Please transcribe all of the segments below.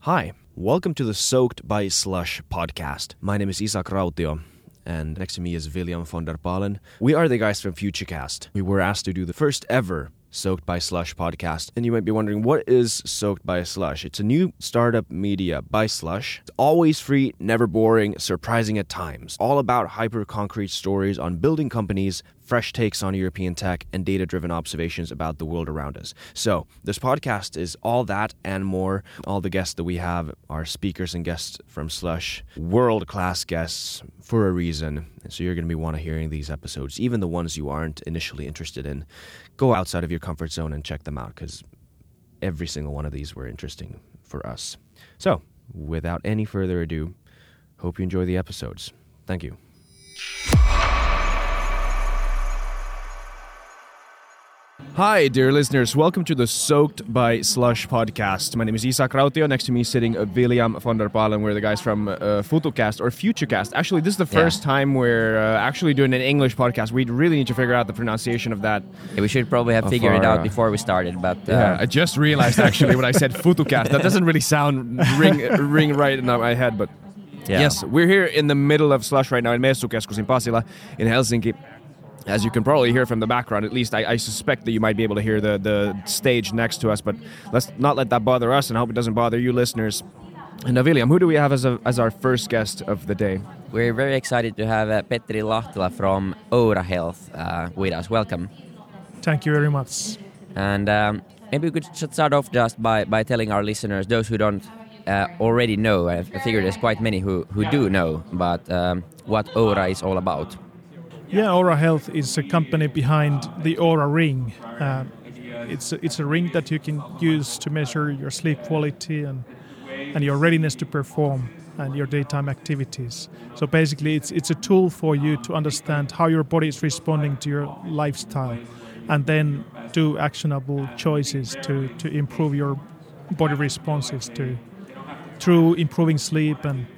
Hi, welcome to the Soaked by Slush podcast. My name is Isak Rautio, and next to me is William von der Palen. We are the guys from Futurecast. We were asked to do the first ever Soaked by Slush podcast. And you might be wondering, what is Soaked by Slush? It's a new startup media by Slush. It's always free, never boring, surprising at times. All about hyper-concrete stories on building companies, fresh takes on European tech, and data-driven observations about the world around us. So, this podcast is all that and more. All the guests that we have are speakers and guests from Slush. World-class guests for a reason. And so you're going to be want to hearing these episodes, even the ones you aren't initially interested in. Go outside of your comfort zone and check them out, because every single one of these were interesting for us. So, without any further ado, hope you enjoy the episodes. Thank you. Hi, dear listeners. Welcome to the Soaked by Slush podcast. My name is Isak Rautio. Next to me sitting William von der Palen. We're the guys from Futurecast or Futurecast. Actually, this is the first time we're actually doing an English podcast. We really need to figure out the pronunciation of that. Yeah, we should probably have figured it out before we started. But I just realized actually when I said Futurecast, that doesn't really ring right in my head. But yes, we're here in the middle of Slush right now in Messukeskus in Pasila in Helsinki. As you can probably hear from the background, at least I suspect that you might be able to hear the stage next to us, but let's not let that bother us, and I hope it doesn't bother you listeners. And William, who do we have as our first guest of the day? We're very excited to have Petteri Lahtila from Oura Health with us. Welcome. Thank you very much. And maybe we could start off just by telling our listeners, those who don't already know, I figure there's quite many who do know, but what Oura is all about. Yeah, Oura Health is a company behind the Oura Ring. It's a ring that you can use to measure your sleep quality and your readiness to perform and your daytime activities. So basically, it's a tool for you to understand how your body is responding to your lifestyle, and then do actionable choices to improve your body responses through improving sleep and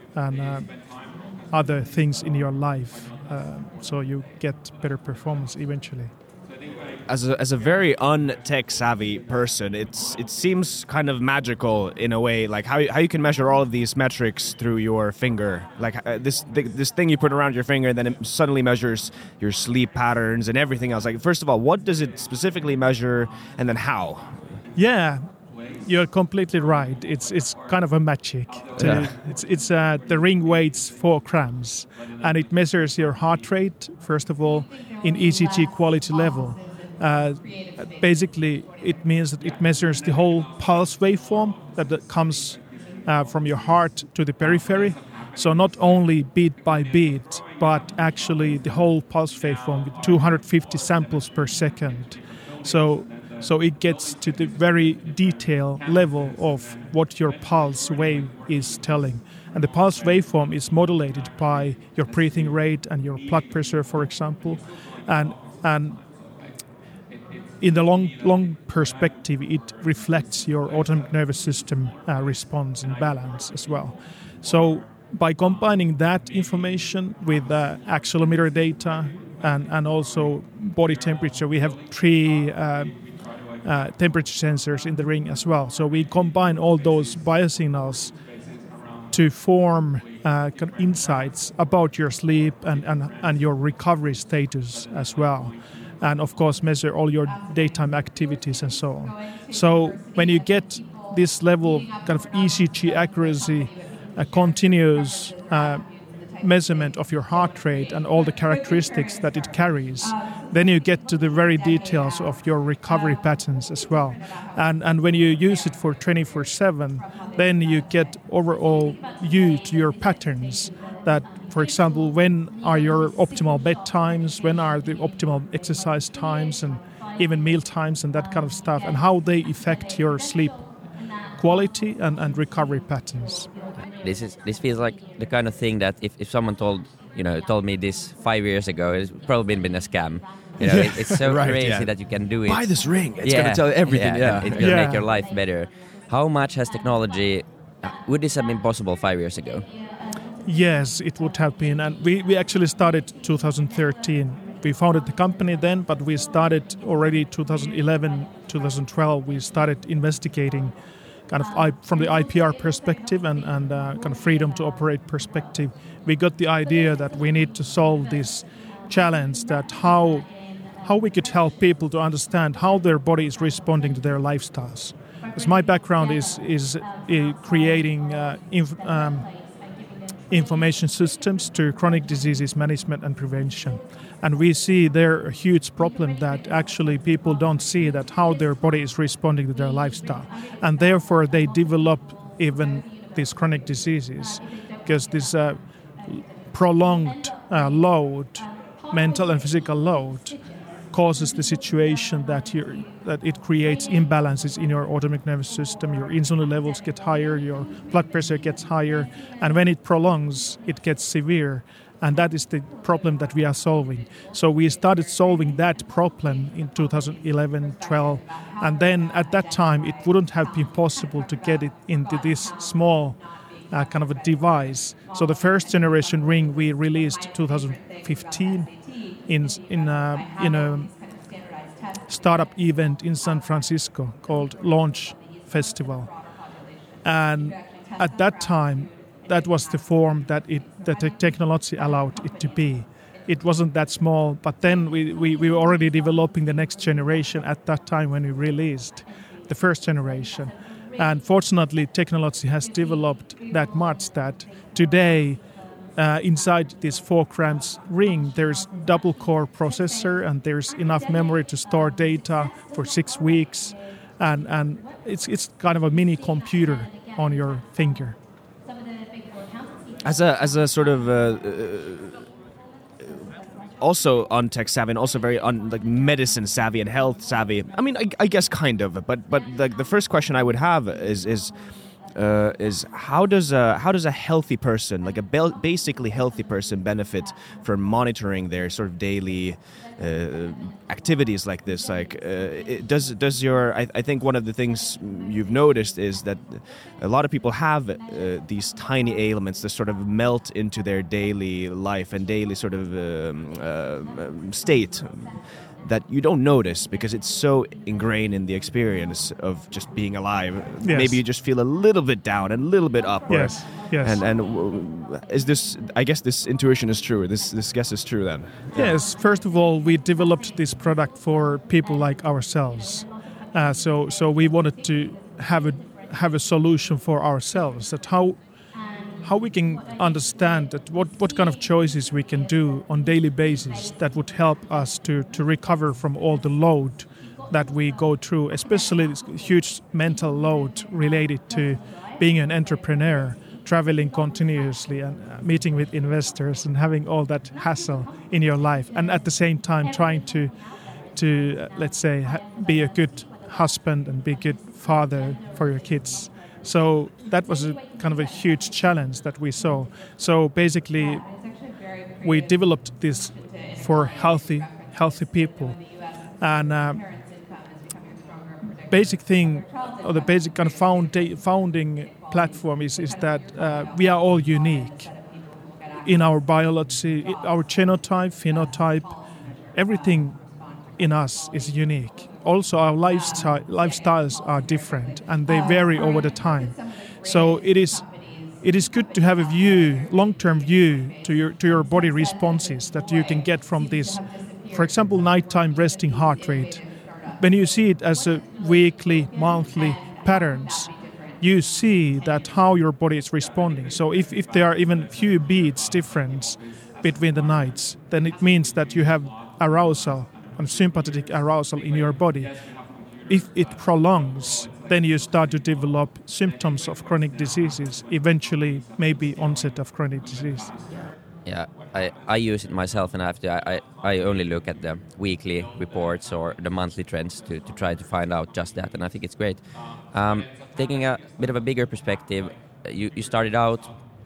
other things in your life. So you get better performance eventually. As a very un-tech savvy person, it seems kind of magical in a way, like how you can measure all of these metrics through your finger, like this thing you put around your finger, and then it suddenly measures your sleep patterns and everything else. Like, first of all, what does it specifically measure, and then how? Yeah. You're completely right. It's kind of a magic. It's the ring weighs 4 grams, and it measures your heart rate first of all in ECG quality level. Basically, it means that it measures the whole pulse waveform that comes from your heart to the periphery. So not only beat by beat, but actually the whole pulse waveform with 250 samples per second. So it gets to the very detailed level of what your pulse wave is telling. And the pulse waveform is modulated by your breathing rate and your blood pressure, for example. And in the long perspective, it reflects your autonomic nervous system response and balance as well. So by combining that information with accelerometer data and also body temperature, we have 3 temperature sensors in the ring as well. So we combine all those biosignals to form kind of insights about your sleep and your recovery status as well. And of course measure all your daytime activities and so on. So when you get this level of kind of ECG accuracy, a continuous measurement of your heart rate and all the characteristics that it carries, then you get to the very details of your recovery patterns as well. And when you use it for 24/7, then you get overall view to your patterns. That, for example, when are your optimal bedtimes, when are the optimal exercise times, and even meal times and that kind of stuff, and how they affect your sleep quality and recovery patterns. This feels like the kind of thing that if someone told me this 5 years ago, it's probably been a scam. It's so right, crazy that you can do it. Buy this ring. It's going to tell everything. It's going to make your life better. How much has technology? Would this have been possible 5 years ago? Yes, it would have been. And we actually started 2013. We founded the company then, but we started already 2011, 2012. We started investigating kind of from the IPR perspective and kind of freedom to operate perspective, we got the idea that we need to solve this challenge, that how we could help people to understand how their body is responding to their lifestyles. Because my background is creating information systems to chronic diseases management and prevention. And we see there a huge problem that actually people don't see that how their body is responding to their lifestyle. And therefore they develop even these chronic diseases because this prolonged load, mental and physical load, causes the situation that it creates imbalances in your autonomic nervous system. Your insulin levels get higher, your blood pressure gets higher, and when it prolongs, it gets severe. And that is the problem that we are solving. So we started solving that problem in 2011-12, and then at that time it wouldn't have been possible to get it into this small kind of a device. So the first generation ring we released 2015 in a startup event in San Francisco called Launch Festival. And at that time, that was the form that the technology allowed it to be. It wasn't that small, but then we were already developing the next generation at that time when we released the first generation. And fortunately, technology has developed that much that today, inside this 4 grams ring, there's double core processor and there's enough memory to store data for 6 weeks, and it's kind of a mini computer on your finger. As a sort of also on tech savvy and also very on like medicine savvy and health savvy. I mean, I guess kind of, but like the first question I would have is how does a healthy person, like a basically healthy person, benefit from monitoring their sort of daily activities like this? Like, does your I think one of the things you've noticed is that a lot of people have these tiny ailments that sort of melt into their daily life and daily sort of state that you don't notice because it's so ingrained in the experience of just being alive. Yes. Maybe you just feel a little bit down and a little bit up. Yes. And is this? I guess this intuition is true. This guess is true then. Yes. First of all, we developed this product for people like ourselves. So we wanted to have a solution for ourselves. That how we can understand that what kind of choices we can do on daily basis that would help us to recover from all the load that we go through, especially this huge mental load related to being an entrepreneur, traveling continuously and meeting with investors and having all that hassle in your life, and at the same time trying to let's say be a good husband and be a good father for your kids. So that was a kind of a huge challenge that we saw. So basically, we developed this for healthy people. And basic thing, or the basic kind of founding platform is that we are all unique in our biology, our genotype, phenotype, everything in us is unique. Also, our lifestyles are different, and they vary over the time. So it is good to have a long-term view to your body responses that you can get from this. For example, nighttime resting heart rate. When you see it as a weekly, monthly patterns, you see that how your body is responding. So if there are even few beats difference between the nights, then it means that you have arousal and sympathetic arousal in your body. If it prolongs, then you start to develop symptoms of chronic diseases, eventually maybe onset of chronic disease. Yeah, I use it myself, and I only look at the weekly reports or the monthly trends to try to find out just that, and I think it's great. Taking a bit of a bigger perspective, you started out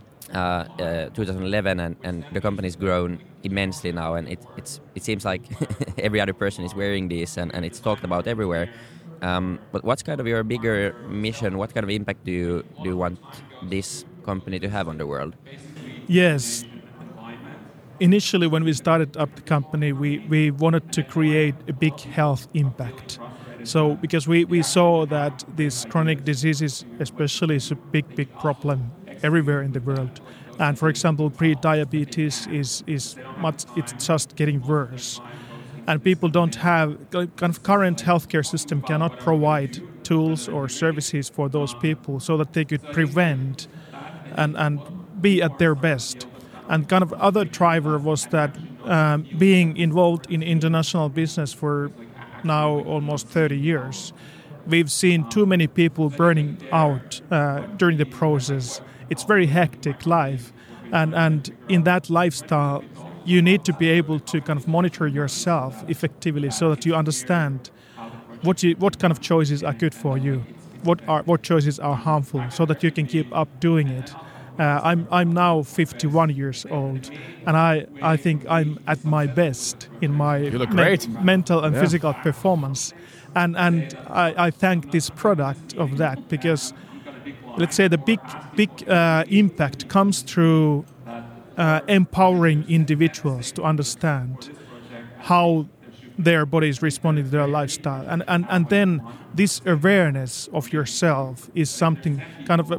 2011, and the company's grown immensely now, and it seems like every other person is wearing these, and it's talked about everywhere. But what's kind of your bigger mission? What kind of impact do you want this company to have on the world? Yes. Initially, when we started up the company, we wanted to create a big health impact. So because we saw that these chronic diseases especially is a big problem everywhere in the world. And for example, pre-diabetes is it's just getting worse. And people don't have, kind of current healthcare system cannot provide tools or services for those people so that they could prevent and be at their best. And kind of other driver was that being involved in international business for now almost 30 years, we've seen too many people burning out during the process. It's very hectic life. And in that lifestyle, you need to be able to kind of monitor yourself effectively so that you understand what kind of choices are good for you, what choices are harmful, so that you can keep up doing it. I'm now 51 years old, and I think I'm at my best in my You look great. Mental and physical performance, and I thank this product of that, because let's say the big impact comes through empowering individuals to understand how their body is responding to their lifestyle, and then this awareness of yourself is something kind of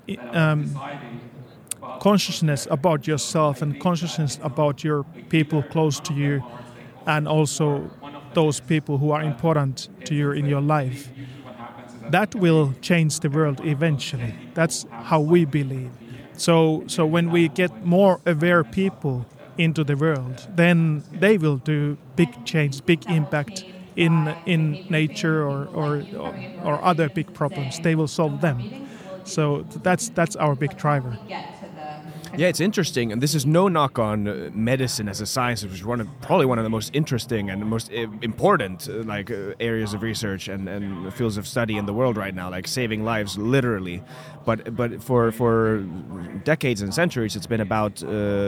consciousness about yourself and consciousness about your people close to you, and also those people who are important to you in your life. That will change the world eventually. That's how we believe. So when we get more aware people into the world, then they will do big change, big impact in nature or other big problems. They will solve them. So that's our big driver. Yeah, it's interesting, and this is no knock on medicine as a science, which is probably one of the most interesting and most important areas of research and fields of study in the world right now, like saving lives literally. But for decades and centuries, it's been about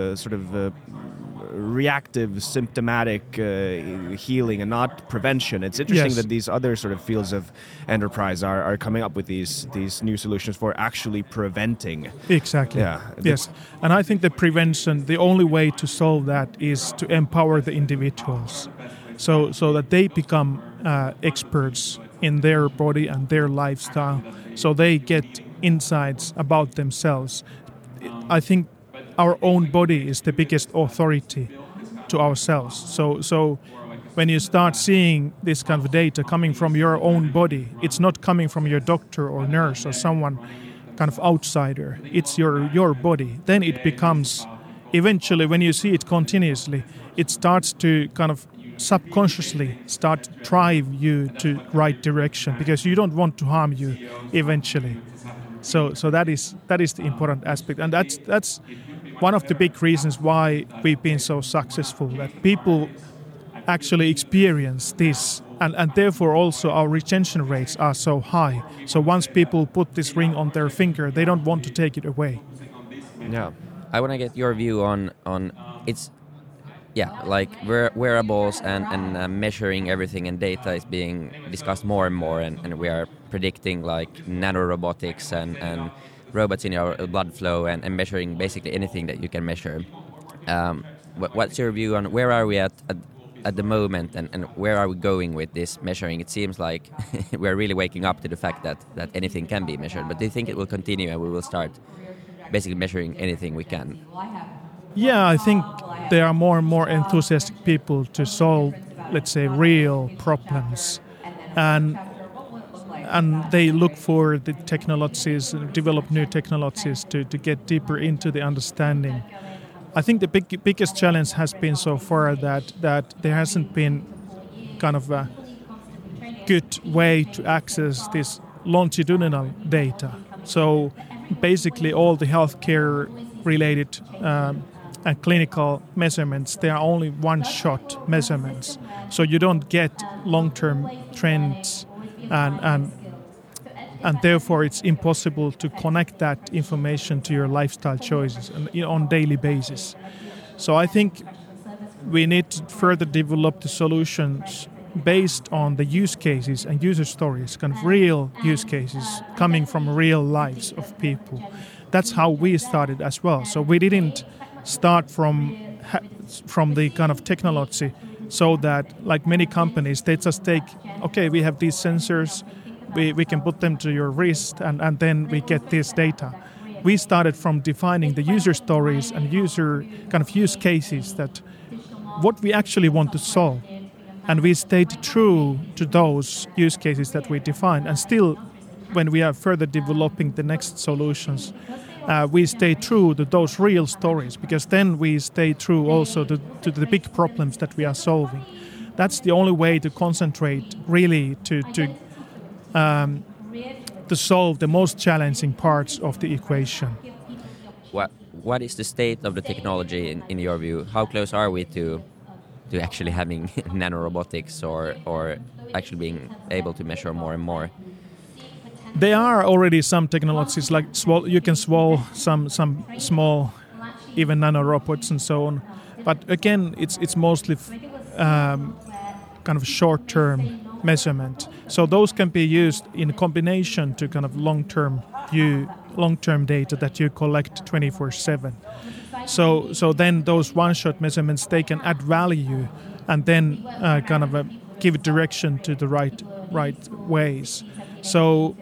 reactive, symptomatic healing and not prevention. It's interesting that these other sort of fields of enterprise are coming up with these new solutions for actually preventing. Exactly. Yeah. Yes. And I think the prevention, the only way to solve that is to empower the individuals, so that they become experts in their body and their lifestyle, so they get insights about themselves. I think our own body is the biggest authority to ourselves. So when you start seeing this kind of data coming from your own body, it's not coming from your doctor or nurse or someone kind of outsider. It's your body. Then it becomes, eventually when you see it continuously, it starts to kind of subconsciously start to drive you to right direction, because you don't want to harm you eventually. So that is the important aspect, and that's one of the big reasons why we've been so successful, that people actually experience this, and therefore also our retention rates are so high. So once people put this ring on their finger, they don't want to take it away. Yeah. I want to get your view on it's like wearables and measuring everything, and data is being discussed more and more, and we are predicting like nanorobotics and robots in your blood flow and measuring basically anything that you can measure. What's your view on where are we at the moment, and where are we going with this measuring? It seems like we're really waking up to the fact that anything can be measured, but do you think it will continue and we will start basically measuring anything we can? Yeah, I think there are more and more enthusiastic people to solve, let's say, real problems, and they look for the technologies, develop new technologies to get deeper into the understanding. I think the biggest challenge has been so far that there hasn't been kind of a good way to access this longitudinal data. So basically all the healthcare related and clinical measurements, they are only one-shot measurements. So you don't get long-term trends, and therefore it's impossible to connect that information to your lifestyle choices on daily basis. So I think we need to further develop the solutions based on the use cases and user stories, kind of real use cases coming from real lives of people. That's how we started as well. So we didn't start from the kind of technology so that, like many companies, they just take, okay, we have these sensors, we can put them to your wrist, and then we get this data. We started from defining the user stories and user kind of use cases, that what we actually want to solve. And we stayed true to those use cases that we defined. And still, when we are further developing the next solutions, we stay true to those real stories, because then we stay true also to the big problems that we are solving. That's the only way to concentrate really to solve the most challenging parts of the equation. What is the state of the technology in your view? How close are we to actually having nanorobotics or actually being able to measure more and more? There are already some technologies, like you can swallow some small, even nanorobots and so on. But again, it's mostly kind of short-term measurement. So those can be used in combination to kind of long-term data that you collect 24/7. So then those one-shot measurements, they can add value and then kind of give direction to the right ways. So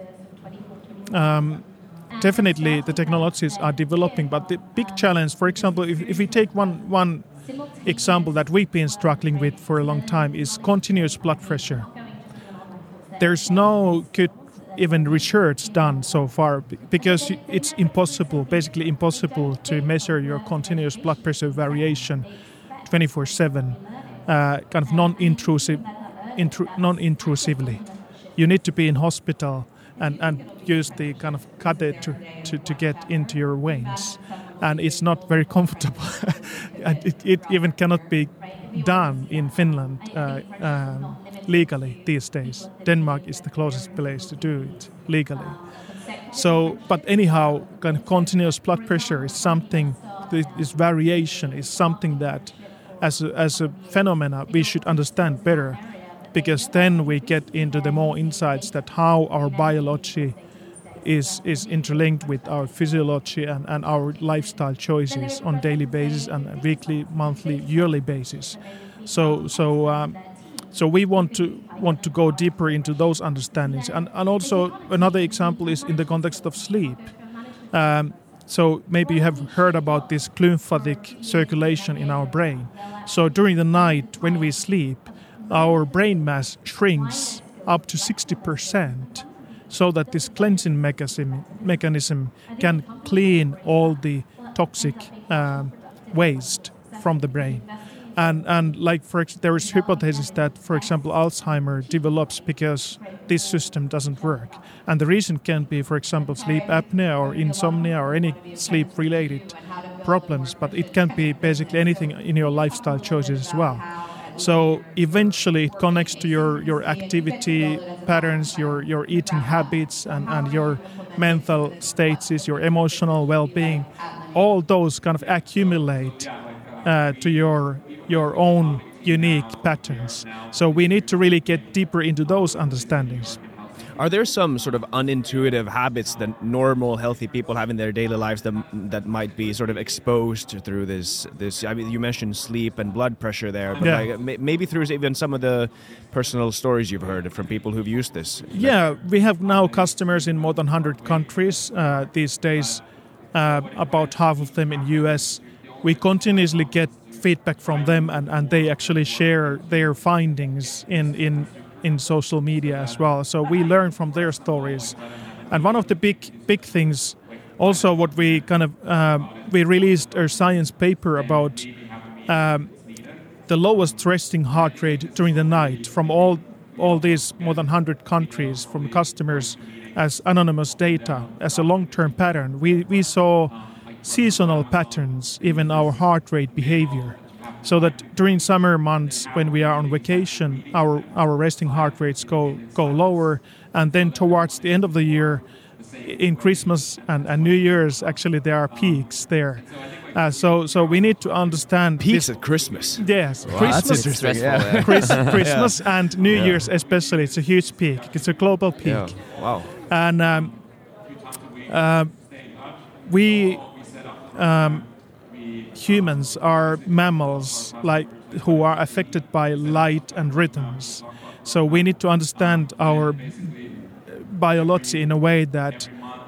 definitely the technologies are developing, but the big challenge, for example, if we take one example that we've been struggling with for a long time, is continuous blood pressure. There's no good even research done so far, because it's basically impossible to measure your continuous blood pressure variation 24/7, kind of non-intrusively. You need to be in hospital and use the kind of catheter to get into your veins, and it's not very comfortable. And it even cannot be done in Finland legally these days. Denmark is the closest place to do it legally. So, but anyhow, kind of continuous blood pressure is something. This variation is something that, as a phenomena, we should understand better, because then we get into the more insights that how our biology is interlinked with our physiology and our lifestyle choices on daily basis and weekly, monthly, yearly basis. So we want to go deeper into those understandings. And also another example is in the context of sleep. So maybe you have heard about this glymphatic circulation in our brain. So during the night when we sleep, our brain mass shrinks up to 60%, so that this cleansing mechanism can clean all the toxic waste from the brain. And like there is hypothesis that, for example, Alzheimer develops because this system doesn't work. And the reason can be, for example, sleep apnea or insomnia or any sleep-related problems, but it can be basically anything in your lifestyle choices as well. So eventually it connects to your activity patterns, your eating habits, and your mental states, your emotional well-being. All those kind of accumulate to your own unique patterns. So we need to really get deeper into those understandings. Are there some sort of unintuitive habits that normal, healthy people have in their daily lives that might be sort of exposed through this? I mean, you mentioned sleep and blood pressure there, but maybe through even some of the personal stories you've heard from people who've used this. Yeah, we have now customers in more than 100 countries these days, about half of them in US. We continuously get feedback from them, and they actually share their findings in social media as well. So we learn from their stories. And one of the big things, also what we kind of we released a science paper about the lowest resting heart rate during the night from all these more than 100 countries, from customers as anonymous data, as a long-term pattern. We saw seasonal patterns, even our heart rate behavior. So that during summer months when we are on vacation, our resting heart rates go lower, and then towards the end of the year, in Christmas and New Year's, actually there are peaks there. So we need to understand peaks at Christmas. Yes, wow, Christmas, that's interesting. Christmas and New Year's especially. It's a huge peak. It's a global peak. Yeah. Wow. And humans are mammals, like who are affected by light and rhythms. So we need to understand our biology in a way that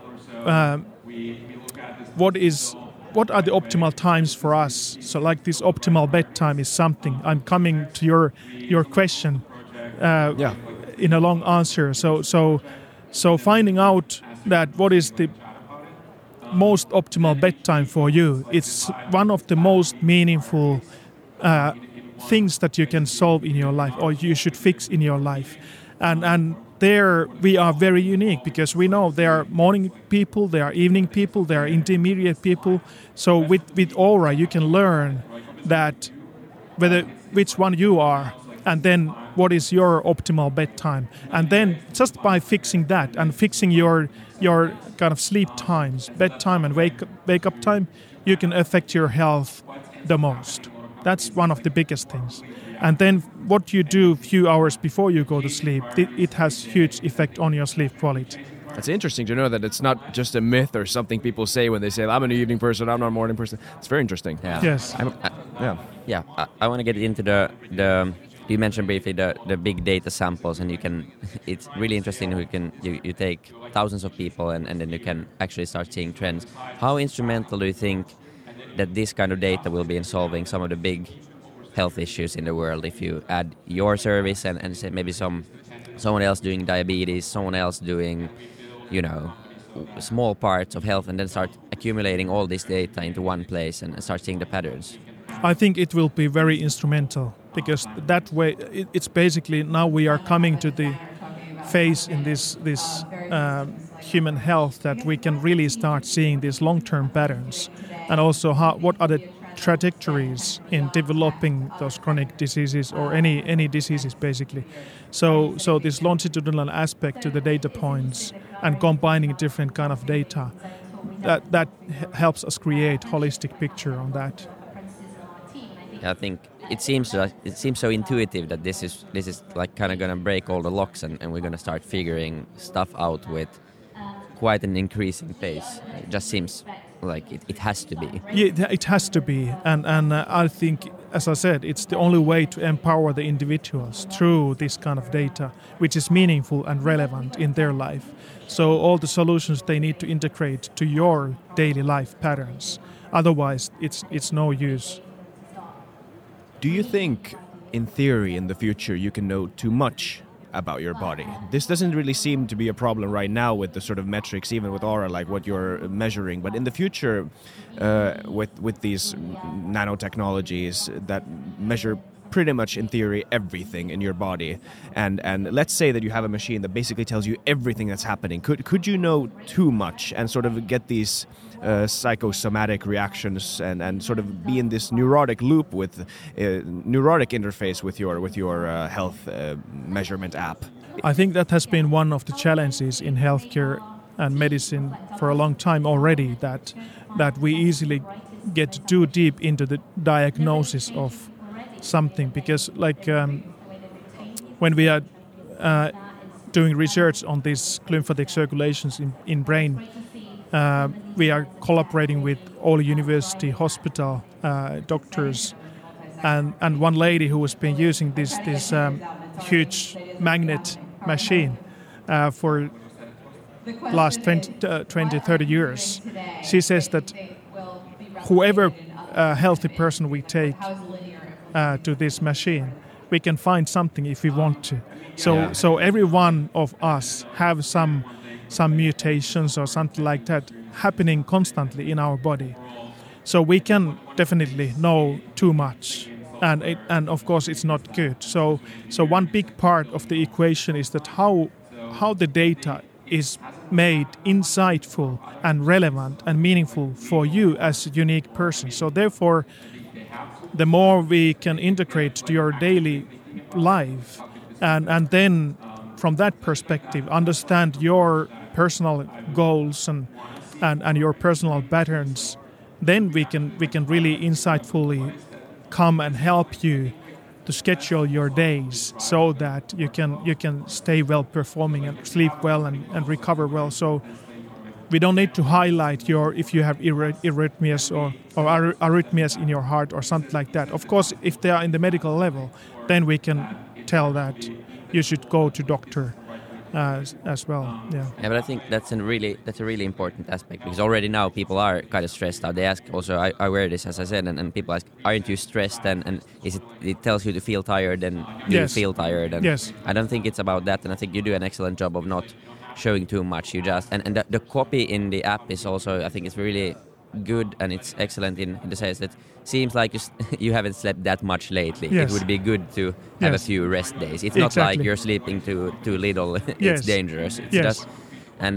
what are the optimal times for us. So like this optimal bedtime is something. I'm coming to your question in a long answer. So finding out that what is the most optimal bedtime for you, it's one of the most meaningful things that you can solve in your life, or you should fix in your life. And there we are very unique, because we know there are morning people, there are evening people, there are intermediate people. So with Oura you can learn that which one you are, and then what is your optimal bedtime. And then just by fixing that and fixing your kind of sleep times, bedtime and wake up time, you can affect your health the most. That's one of the biggest things. And then what you do a few hours before you go to sleep, it has huge effect on your sleep quality. It's interesting to know that it's not just a myth or something people say when they say, I'm an evening person, I'm not a morning person. It's very interesting. Yeah. Yes. I want to get into the you mentioned briefly the big data samples, and it's really interesting. You take thousands of people and then you can actually start seeing trends. How instrumental do you think that this kind of data will be in solving some of the big health issues in the world, if you add your service and say maybe someone else doing diabetes, someone else doing, small parts of health, and then start accumulating all this data into one place and start seeing the patterns? I think it will be very instrumental, because that way it's basically now we are coming to the phase in this human health that we can really start seeing these long-term patterns, and also what are the trajectories in developing those chronic diseases or any diseases basically. So this longitudinal aspect to the data points and combining different kind of data, that helps us create holistic picture on that. I think it seems so intuitive that this is like kind of going to break all the locks, and we're going to start figuring stuff out with quite an increasing pace. It just seems like it has to be. Yeah, it has to be, and I think, as I said, it's the only way to empower the individuals through this kind of data, which is meaningful and relevant in their life. So all the solutions they need to integrate to your daily life patterns. Otherwise, it's no use. Do you think, in theory, in the future, you can know too much about your body? This doesn't really seem to be a problem right now with the sort of metrics, even with Oura, like what you're measuring. But in the future, with these nanotechnologies that measure pretty much, in theory, everything in your body, and let's say that you have a machine that basically tells you everything that's happening. Could you know too much and sort of get these psychosomatic reactions and sort of be in this neurotic loop with neurotic interface with your health measurement app? I think that has been one of the challenges in healthcare and medicine for a long time already, that we easily get too deep into the diagnosis of something, because like when we are doing research on these lymphatic circulations in brain, we are collaborating with Oulu University Hospital doctors, and one lady who has been using this huge magnet machine for last 20-30 years. She says that whoever healthy person we take to this machine, we can find something if we want to. So every one of us have some mutations or something like that happening constantly in our body. So we can definitely know too much, and of course it's not good. So one big part of the equation is that how the data is made insightful and relevant and meaningful for you as a unique person. So therefore, the more we can integrate to your daily life, and then from that perspective understand your personal goals and your personal patterns, then we can really insightfully come and help you to schedule your days so that you can stay well performing and sleep well and recover well. So We don't need to highlight if you have arrhythmias or arrhythmias in your heart or something like that. Of course, if they are in the medical level, then we can tell that you should go to doctor as well. Yeah. Yeah, but I think that's a really important aspect, because already now people are kind of stressed out. They ask also, I wear this, as I said, and people ask, aren't you stressed? And it tells you to feel tired, and you feel tired. And yes. I don't think it's about that, and I think you do an excellent job of not showing too much. You just and the copy in the app is also, I think it's really good, and it's excellent in the sense that seems like you haven't slept that much lately. Yes. It would be good to have a few rest days. It's not like you're sleeping too little. It's dangerous. It's just and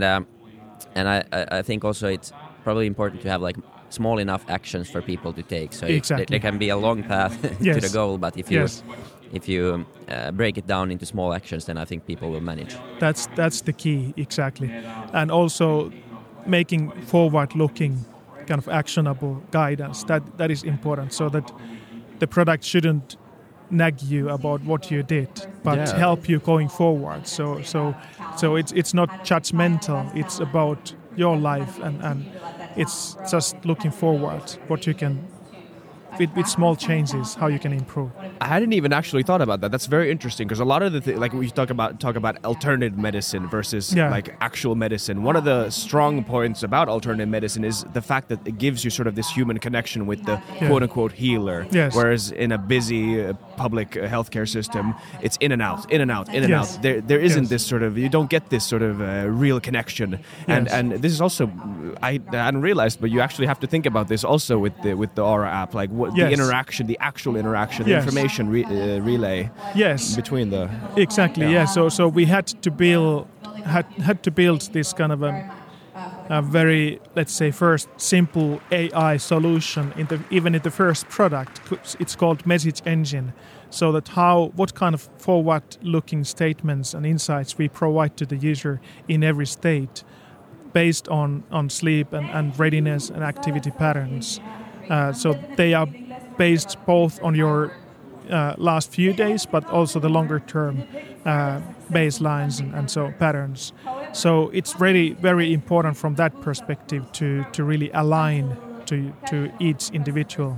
I think also it's probably important to have like small enough actions for people to take. So there can be a long path to the goal, but if you break it down into small actions, then I think people will manage. That's the key, exactly. And also making forward-looking kind of actionable guidance, that is important, so that the product shouldn't nag you about what you did, but help you going forward. So it's not judgmental, it's about your life, and it's just looking forward what you can with small changes, how you can improve. I hadn't even actually thought about that. That's very interesting, because a lot of the like we talk about alternative medicine versus like actual medicine. One of the strong points about alternative medicine is the fact that it gives you sort of this human connection with the quote unquote healer. Yes. Whereas in a busy public healthcare system, it's in and out. There isn't this sort of, you don't get this sort of real connection. And this is also, I hadn't realized, but you actually have to think about this also with the Aura app, like the interaction, the actual interaction, the information relay between the exactly. So we had to build this kind of a very, let's say, first simple AI solution even in the first product. It's called Message Engine, so that what kind of forward-looking statements and insights we provide to the user in every state, based on sleep and readiness and activity patterns. So they are based both on your last few days, but also the longer term baselines and so patterns. So it's really very important from that perspective to really align to each individual.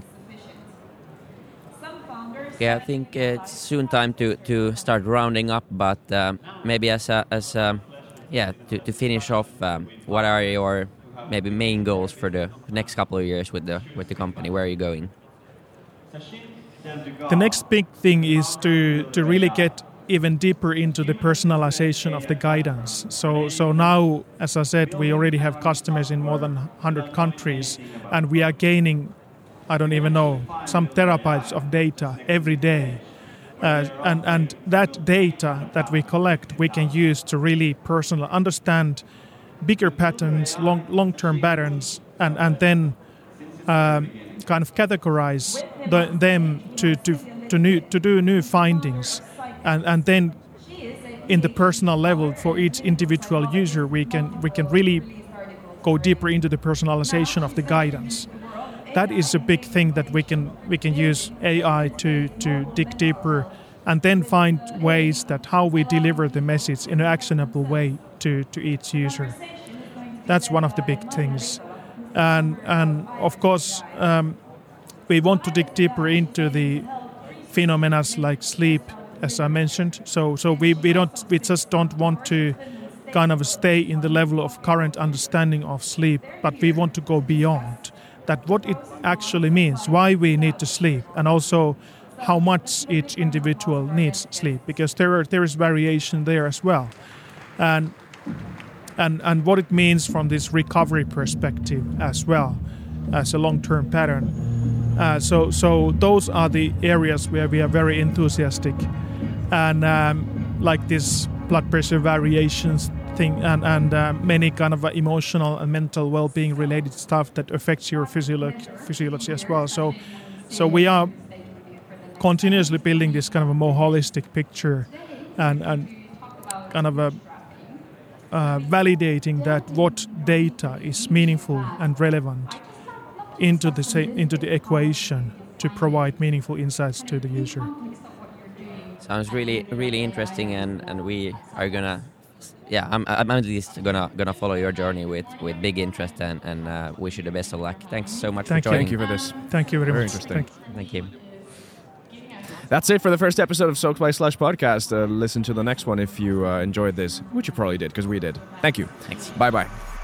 Yeah, I think it's soon time to start rounding up, but maybe to finish off, what are your maybe main goals for the next couple of years with the company? Where are you going? The next big thing is to really get even deeper into the personalization of the guidance. So now, as I said, we already have customers in more than 100 countries, and we are gaining, I don't even know, some terabytes of data every day. And that data that we collect, we can use to really understand bigger patterns, long-term patterns, and then kind of categorize them to do new findings, and then in the personal level for each individual user, we can really go deeper into the personalization of the guidance. That is a big thing that we can use AI to dig deeper, and then find ways that how we deliver the message in an actionable way to each user. That's one of the big things. And of course, we want to dig deeper into the phenomena like sleep, as I mentioned. So we just don't want to kind of stay in the level of current understanding of sleep, but we want to go beyond that, what it actually means, why we need to sleep, and also how much each individual needs sleep, because there is variation there as well, and what it means from this recovery perspective as well as a long-term pattern. So those are the areas where we are very enthusiastic, and like this blood pressure variations thing, and many kind of emotional and mental well-being related stuff that affects your physiology as well. So we are continuously building this kind of a more holistic picture, and kind of validating that what data is meaningful and relevant into the equation to provide meaningful insights to the user. Sounds really, really interesting, and we are gonna yeah, I'm at least gonna follow your journey with big interest and wish you the best of luck. Thanks so much for joining. Thank you for this. Thank you very much. Interesting. Thank you. That's it for the first episode of Soaked by Slush podcast. Listen to the next one if you enjoyed this, which you probably did, because we did. Thank you. Thanks. Bye-bye.